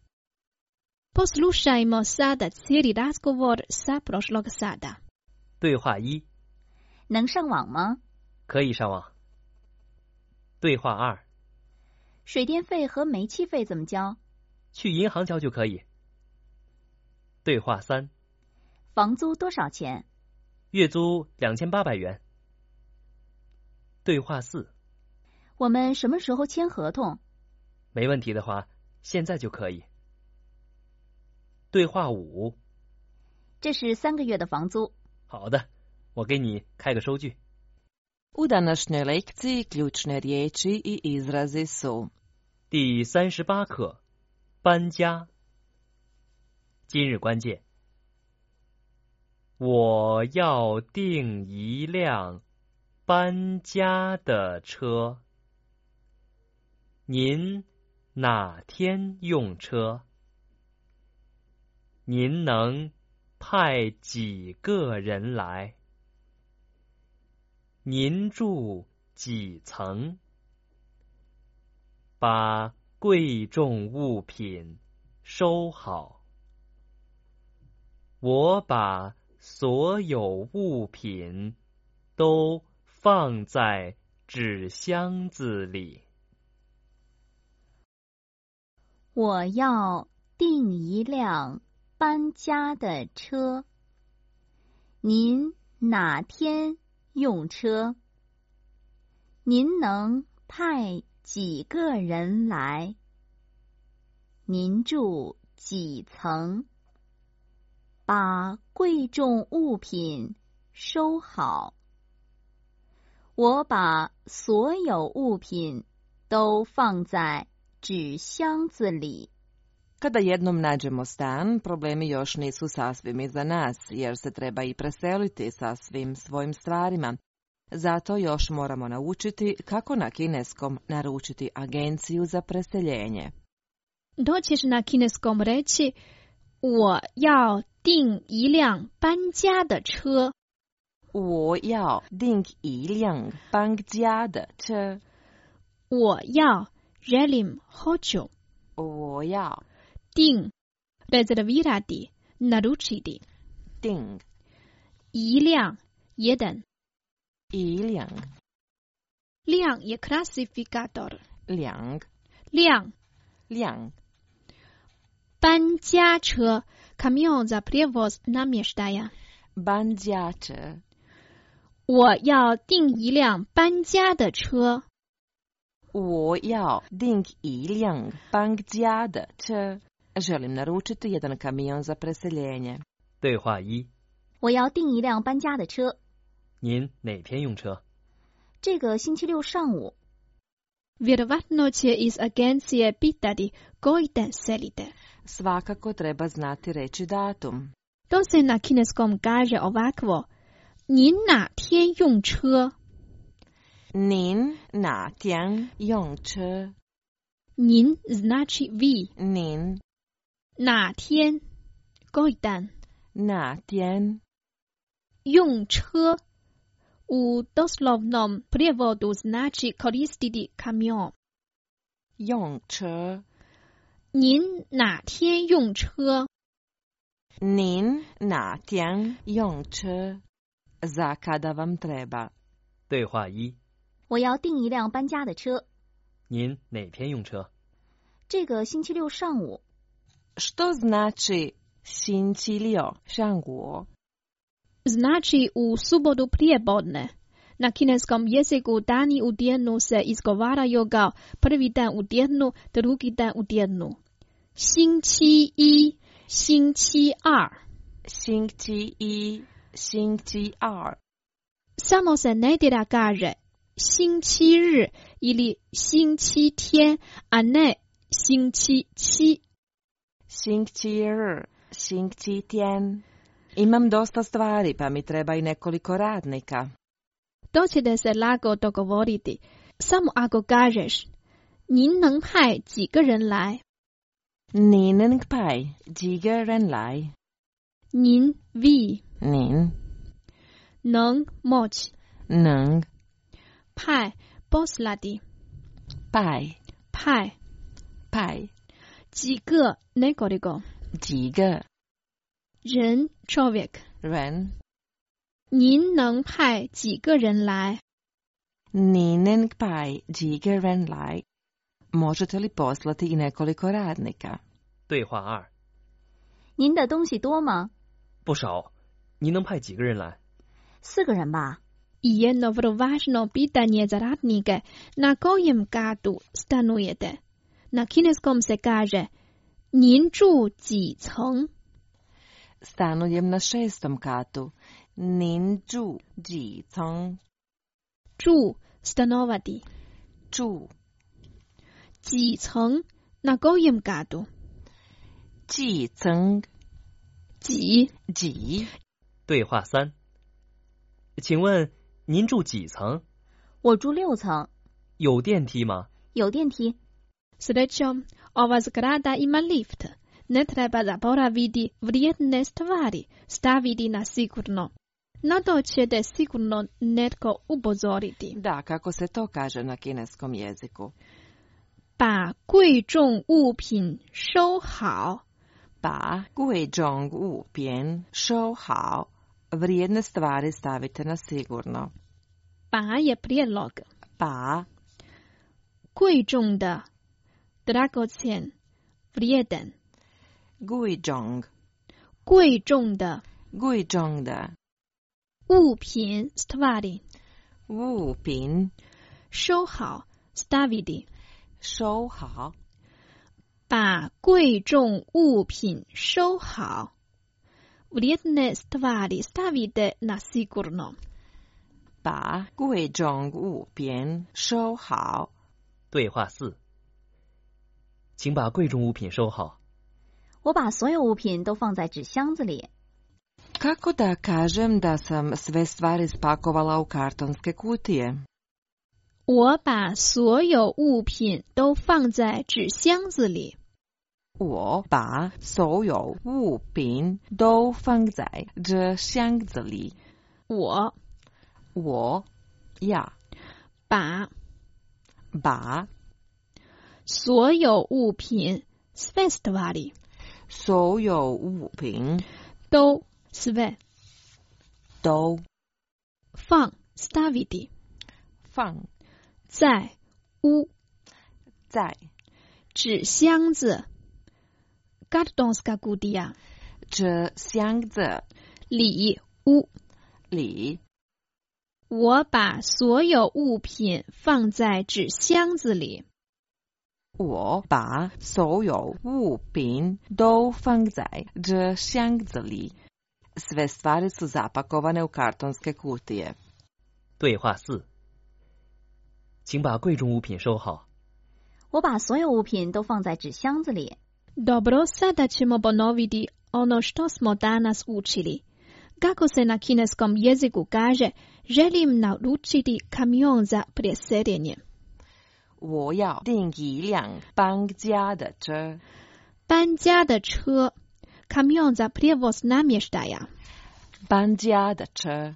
Poslušajmo sada cijeli razgovor sa prošlog sada. 对话一。 能上网吗？ 可以上网。对话二。 水电费和煤气费怎么交？ 去银行交就可以。对话三。 房租多少钱？ 月租两千八百元。对话四。 我们什么时候签合同？ 没问题的话，现在就可以。对话五。 这是三个月的房租。 好的，我给你开个收据。 U današnjoj lekciji ključne riječi i izrazi su. 第三十八课，搬家。今日关键。我要订一辆搬家的车。您哪天用车？您能派几个人来？您住几层？把贵重物品收好。我把所有物品都放在纸箱子里。 我要订一辆搬家的车。您哪天用车？您能派几个人来？您住几层？ 把贵重物品收好。我把所有物品都放在纸箱子里。 Kada jednom nađemo stan, problemi još nisu sasvim iza nas, jer se treba i preseliti sa svim svojim stvarima. Zato još moramo naučiti kako na kineskom naručiti agenciju za preseljenje. Doćeš na kineskom reći 我要订一辆搬家的车。 我要订一辆搬家的车。 我要 želim, hoću. 我要订 rezervirati, naručiti. 订一辆 jedan. 一辆辆 je klasifikator. 辆辆辆搬家车 kamion za prijevoz namještaja. 搬家车。 我要订一辆搬家的车。 我要订一辆搬家的车。Želim naručiti jedan kamion za preseljenje. 对话一： 我要订一辆搬家的车。 您哪天用车？ 这个星期六上午。 Vjerovatno će iz agencije pitati koji dan selite. Svakako treba znati reći datum. To se na kineskom kaže ovakvo: 您哪天用车？ 您哪天用车？ 您 znači vi. 您哪天 koji dan? 哪天用车 u doslovnom prijevodu znači koristiti kamion. 用车。 您哪天用车？ 您哪天用车？ Za kada vam treba. 对话一： 我要订一辆搬家的车。 您哪天用车？ 这个星期六上午。 Što znači sinčilio上午？ Znači u subotu prijepodne. Na kineskom jeziku dani u tjednu se izgovaraju kao prvi dan u tjednu, drugi dan u tjednu. 星期一，星期二。 星期一，星期二。 Samo se nedjelja kaže 星期日 ili 星期天, a ne 星期七。 星期日，星期天。Imam dosta stvari, pa mi treba i nekoliko radnika. To ćete se lako dogovoriti. Samo ako kažeš 您能派几个人来？ 您能派几个人来？ 您 vi 您能 moć 能派 poslati 派派派几个 nekoliko 几个人 človek 人。 您能派几个人来？ 您能派几个人来？ Možete li poslati i nekoliko radnika? 对话二： 您的东西多吗？ 不少。您能派几个人来？ 四个人吧。 Jedno vrlo važno pitanje za radnike. Na kojem katu stanujete? Na kineskom se kaže 您住几层？ Stanujem na šestom katu. 您住几层？ 住 stanovati 住几层 na kojem katu？ 几层？ 几几？ 对话三：请问您住几层？ 我住六层。 有电梯吗？ 有电梯。 Srećom, ova zgrada ima lift. Ne treba zaboraviti vrijedne stvari, staviti na sigurno. Na to ćete sigurno netko upozoriti. Da, kako se to kaže na kineskom jeziku? 把贵重物品收好。 把贵重物品收好。Vrijedne stvari stavite na sigurno. 把 je prijedlog. 把贵重的 dragocjen, vrijedan. 贵重贵重的贵重的物品 stvari. 物品收好 staviti. 收好。 把贵重物品收好。 vrijedne stvari stavite na sigurno. 把贵重物品收好。 对话四，请把贵重物品收好。 我把所有物品都放在纸箱子里。 Kako da kažem da sam sve stvari spakovala u kartonske kutije? 我把所有物品都放在纸箱子里。 我把所有物品都放在纸箱子里。 我我呀把把所有物品 sve stvari 所有物品都 sve 都放 staviti 放在屋在纸箱子 kartonska kutija 纸箱子里屋里。 我把所有物品放在纸箱子里。 我把所有物品都放在纸箱子里。Sve stvari su zapakovane u kartonske kutije. 对话四，请把贵重物品收好。 我把所有物品都放在纸箱子里。 Dobro, sada ćemo ponoviti ono što smo danas učili. Kako se na kineskom jeziku kaže, želim naručiti kamion za preseljenje. 我要订一辆搬家的车。 搬家的车 kamion za prijevoz namještaja. 搬家的车。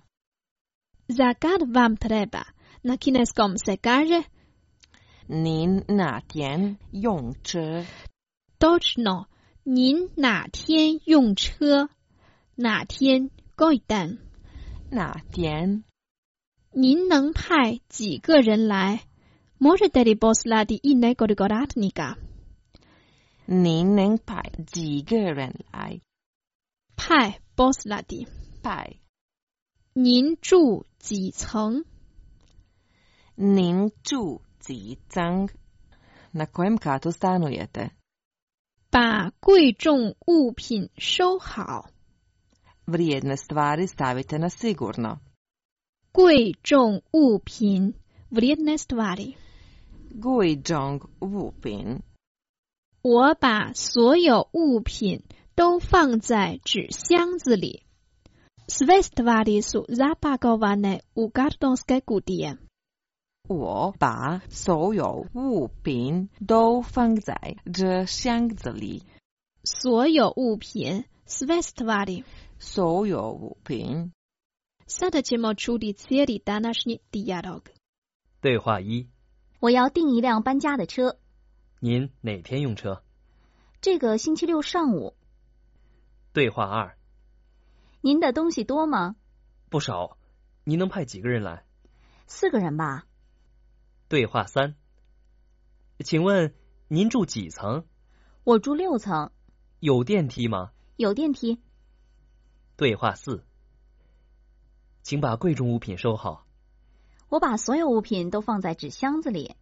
Za kad vam treba? Na kineskom se kaže, 您哪天用车？ Točno, 您哪天用车？哪天 koji dan？ 哪天？ 您能派几个人来？ Možete li poslati i nekoliko radnika？ 您能派几个人来？ 派 poslati。 派。 您住几层？ 您住几层？ Na kojem katu stanujete？ 把贵重物品收好。 Vrijedne stvari stavite na sigurno。 贵重物品 vrijedne stvari。 贵重物品。 我把所有物品都放在纸箱子里。 Sve stvari su zapakovane u kartonske kutije。 我把所有物品都放在纸箱子里。 所有物品 sve stvari。 所有物品。 Sada ćemo čuti cijeli današnji dijalog。 对话一， 我要订一辆搬家的车。 您哪天用车？ 这个星期六上午。 对话二， 您的东西多吗？ 不少。您能派几个人来？ 四个人吧。 对话三，请问您住几层？ 我住六层。 有电梯吗？ 有电梯。 对话四，请把贵重物品收好。 我把所有物品都放在纸箱子里。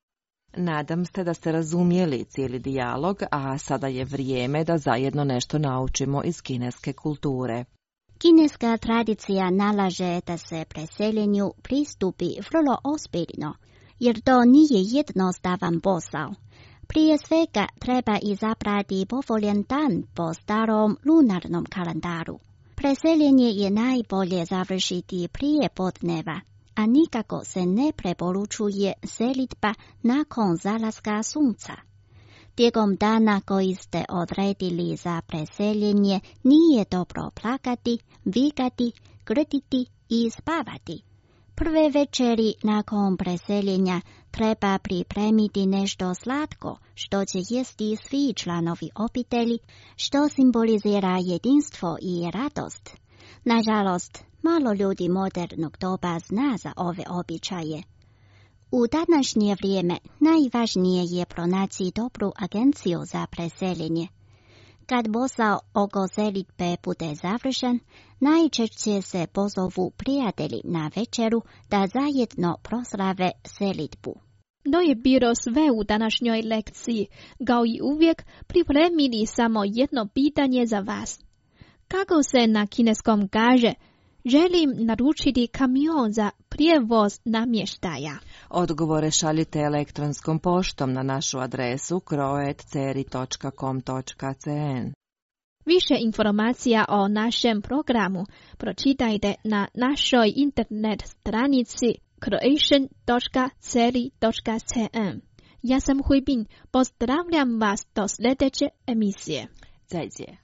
Nadam se da ste razumjeli cijeli dijalog, a sada je vrijeme da zajedno nešto naučimo iz kineske kulture. Kineska tradicija nalaže da se preseljenju pristupi vrlo ozbiljno, jer to nije jednostavan posao. Prije svega treba izabrati povoljan dan po starom lunarnom kalendaru. Preseljenje je najbolje završiti prije podneva, a nikako se ne preporučuje selitba nakon zalaska sunca. Tijekom dana koji ste odredili za preseljenje nije dobro plakati, vikati, grditi i spavati. Prve večeri nakon preseljenja treba pripremiti nešto slatko što će jesti svi članovi obitelji, što simbolizira jedinstvo i radost. Nažalost, malo ljudi modernog doba zna za ove običaje. U današnje vrijeme najvažnije je pronaći dobru agenciju za preseljenje. Kad posao oko selitbe bude završen, najčešće se pozovu prijatelji na večeru da zajedno proslave selitbu. To je bilo sve u današnjoj lekciji. Kao i uvijek, pripremili samo jedno pitanje za vas. Kako se na kineskom kaže, želim naručiti kamion za prijevoz namještaja. Odgovore šaljite elektronskom poštom na našu adresu kroet ceri točka com točka cn. Više informacija o našem programu pročitajte na našoj internet stranici croatian točka ceri točka cn. Ja sam Huibin, pozdravljam vas do sljedeće emisije. Zajdzie.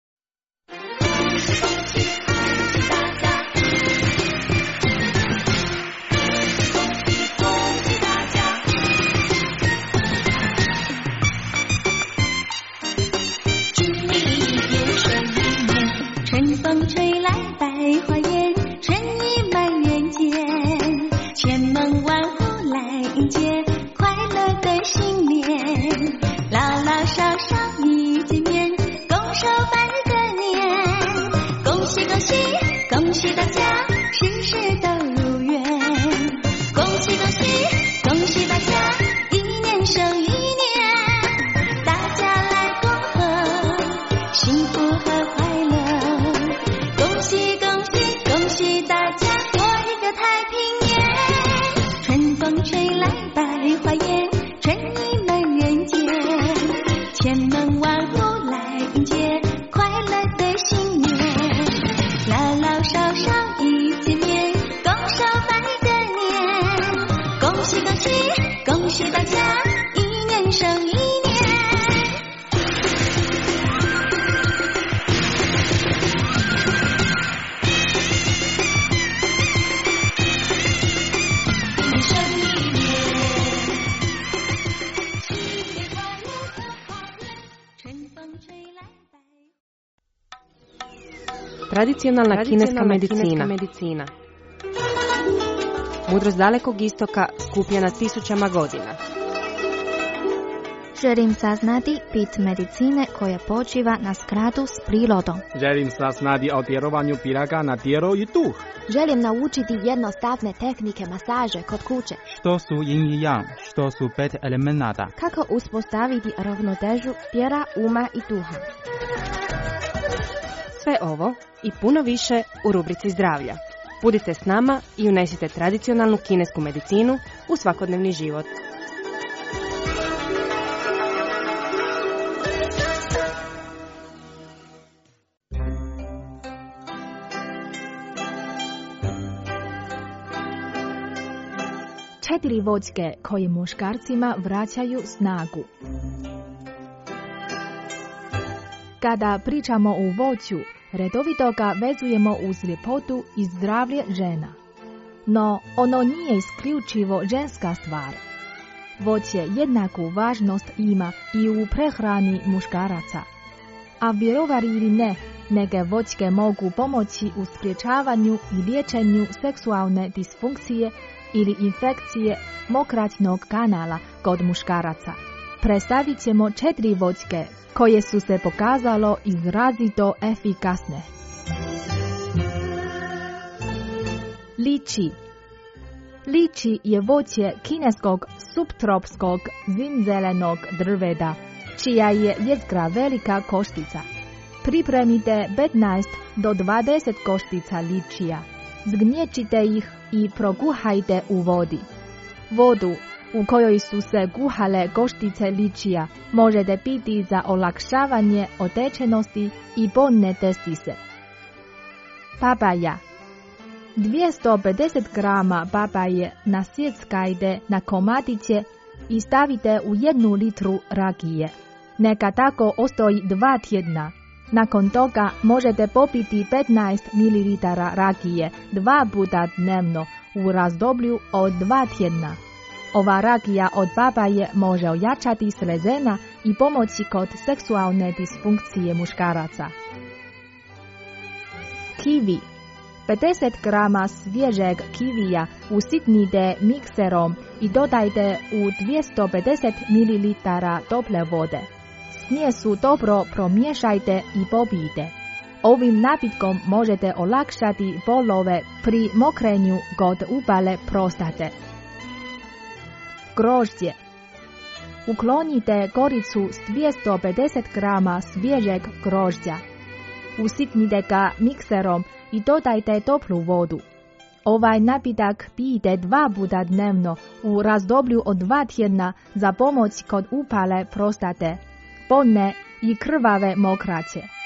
Tradicionalna, Tradicionalna kineska medicina. Kineska medicina. Mudrost dalekog istoka skupljena tisućama godina. Želim saznati bit medicine koja počiva na skladu s prirodom. Želim saznati o djelovanju piraga na tijelo i duh. Želim naučiti jednostavne tehnike masaže kod kuće. Što su yin i yang, što su pet elemenata. Kako uspostaviti ravnotežu tijela, uma i duha. Sve ovo i puno više u rubrici zdravlja. Budite s nama i unesite tradicionalnu kinesku medicinu u svakodnevni život. Četiri voćke koje muškarcima vraćaju snagu. Kada pričamo o voću, redovito ga vezujemo uz ljepotu i zdravlje žena. No, ono nije isključivo ženska stvar. Voće jednaku važnost ima i u prehrani muškaraca. A vjerovali ili ne, neke voćke mogu pomoći u sprječavanju i liječenju seksualne disfunkcije ili infekcije mokraćnog kanala kod muškaraca. Predstavit ćemo četiri voćke koje su se pokazalo izrazito efikasne. Liči. Liči je voće kineskog subtropskog zimzelenog drveta, čija je jezgra velika koštica. Pripremite petnaest do dvadeset koštica ličija. Zgnječite ih i prokuhajte u vodi. Vodu u kojoj su se kuhale koštice ličija možete piti za olakšavanje otečenosti i bolne testise. Papaja. dvjesto pedeset grama papaje nasjeckajte na komadiće i stavite u jednu litru rakije. Neka tako ostoji dva tjedna. Nakon toga možete popiti petnaest mililitara rakije dva puta dnevno u razdoblju od dva tjedna. Ova rakija od papaje može ojačati slezena i pomoći kod seksualne disfunkcije muškaraca. Kiwi. pedeset grama svježeg kivija usitnite mikserom i dodajte u dvjesto pedeset mililitara tople vode. Smjesu dobro promiješajte i popijte. Ovim napitkom možete olakšati bolove pri mokrenju kod upale prostate. Grožđe. Uklonite koricu s dvjesto pedeset grama svježeg grožđa. usitnite ga mikserom i dodajte toplu vodu. Ovaj napitak pijte dva puta dnevno u razdoblju od dva tjedna za pomoć kod upale prostate, podne i krvave mokraće.